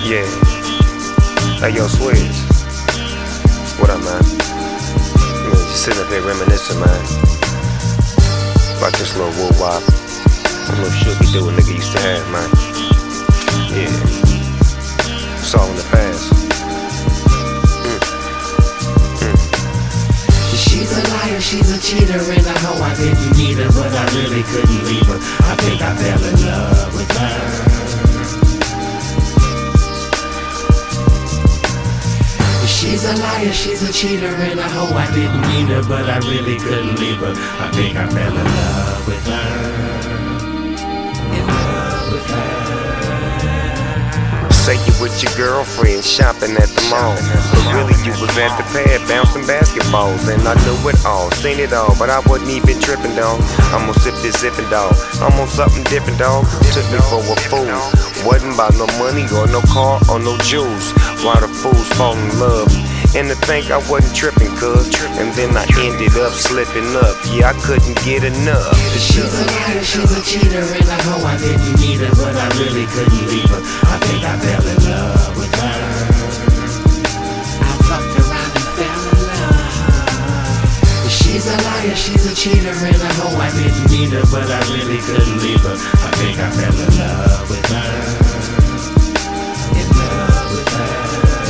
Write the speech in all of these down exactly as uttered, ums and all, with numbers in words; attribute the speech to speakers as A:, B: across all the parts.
A: Yeah. Hey, yo, Swizz. What up, man? Man, just sitting up here reminiscing, man. About this little woo wop. That little shooky do a nigga used to have, man. Yeah. It's all in the past. Mm. Mm.
B: She's a liar, she's a cheater, and I know I didn't need her, but I really couldn't leave her. I think I fell in love with her. She's a liar, she's a cheater, and I know I didn't need her, but I really couldn't leave her. I think I fell in love with her. In love with her.
A: Say you with your girlfriend shopping at the mall, but really you was at the pad bouncing basketballs. And I knew it all, seen it all, but I wasn't even tripping, dog. I'm gonna sip this zipping, dog. I'm on something different, dog. Took me for a fool. Wasn't about no money or no car or no jewels. Why the fools fall in love? And to think I wasn't tripping, cuz. And then I ended up slipping up. Yeah, I couldn't get enough.
B: She's a liar, she's a cheater, and I know I didn't need her, but I really couldn't leave her. I think I fell in love with her. I fucked around and fell in love. She's a liar, she's a cheater, and I know I didn't need her, but I really couldn't leave her. I think I fell in love with her. In love with her.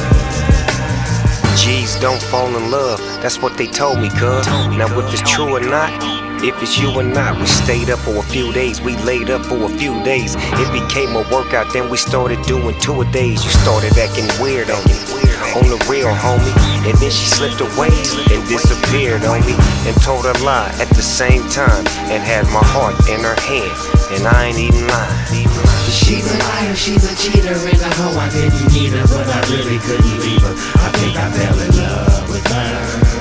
A: G's don't fall in love, that's what they told me, cuz. Now if it's true or not, if it's you or not, we stayed up for a few days, we laid up for a few days. It became a workout, then we started doing two a days. You started acting weird on me, on the real, homie. And then she slipped away and disappeared on me, and told a lie at the same time, and had my heart in her hand, and I ain't even lying.
B: She's a liar, she's a cheater, and I know I didn't need her, but I really couldn't leave her. I think I fell in love with her.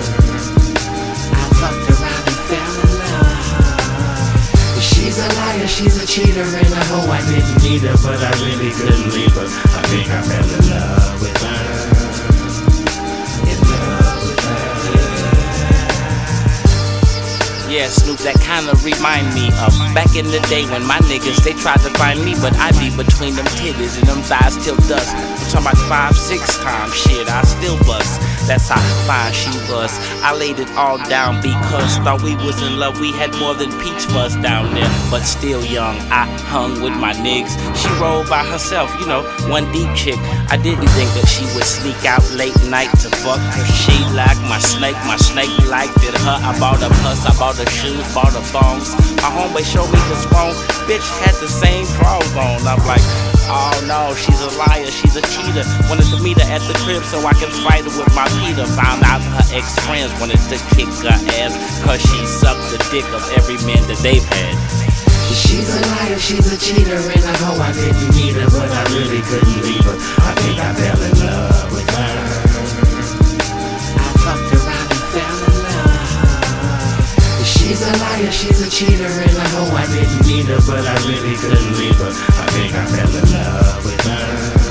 B: I fucked around and fell in love. She's a liar, she's a cheater, and I know I didn't need her, but I really couldn't leave her. I think I fell in love with her. In love with her.
C: Yeah, Snoop, that kinda remind me of back in the day when my niggas, they tried to find me, but I be between them titties and them thighs till dust. I'm talking about five, six times, shit, I still bust. That's how fine she was. I laid it all down because thought we was in love. We had more than peach fuzz down there, but still young. I hung with my niggas. She rolled by herself, you know, one deep chick. I didn't think that she would sneak out late night to fuck her. She liked my snake, my snake liked it. Her, I bought a puss, I bought her shoes, bought her thongs. My homeboy showed me his phone. Bitch had the same drawers on. I'm like, oh no, she's a liar, she's a cheater. Wanted to meet her at the crib so I can fight her with my Peter. Found out her ex-friends wanted to kick her ass, cause she sucked the dick of every man that they've had.
B: She's a liar, she's a cheater, and I know I didn't need her, but I really couldn't leave her. I think I fell in love with her. I fucked around and fell in love. She's a liar, she's a cheater, and I know I didn't need her, but I really couldn't leave her. I think I fell in love with her.